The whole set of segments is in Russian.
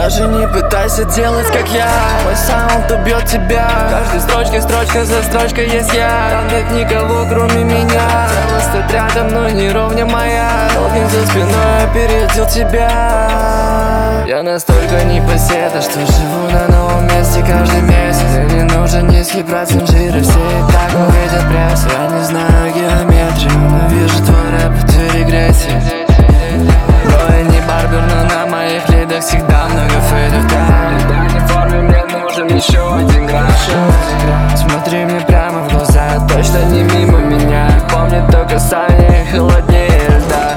Даже не пытайся делать как я. Мой саунд убьет тебя. Каждой строчкой, строчка за строчкой есть я. Там нет никого кроме меня. Целость стать рядом, но не ровня моя. Долгим за спиной опередил тебя. Я настолько непоседа, что живу на новом месте каждый месяц. Мне не нужен низкий процент жира. Все и так увидят пресс. Я не знаю геометрию, но вижу твой рэп, ты регрессия. Я не барбер, но на моих лидах всегда много фейдов. Да, не в форме, мне нужен еще один грамм. Смотри мне прямо в глаза, точно не мимо меня. Помни то касание холоднее льда.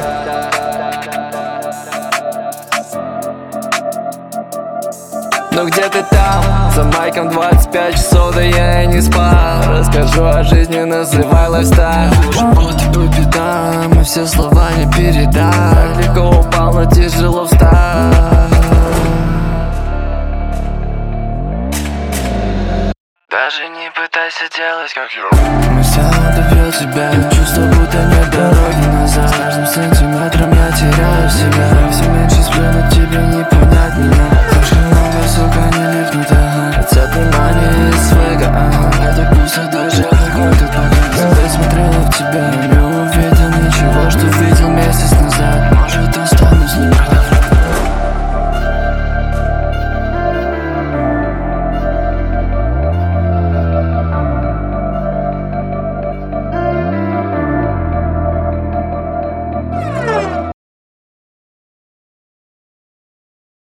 Но где ты там? За майком 25 часов, да я и не спал. Расскажу о жизни, называй лайфстайл. Работа по пятам, и все слова не передать. Легко упал, но тяжело встать. Даже не пытайся делать как я. Мой саунд убьет тебя. Чувство, будто нет дороги назад. С каждым сантиметром я теряю себя. Все меньше сплю, но тебе не понять меня.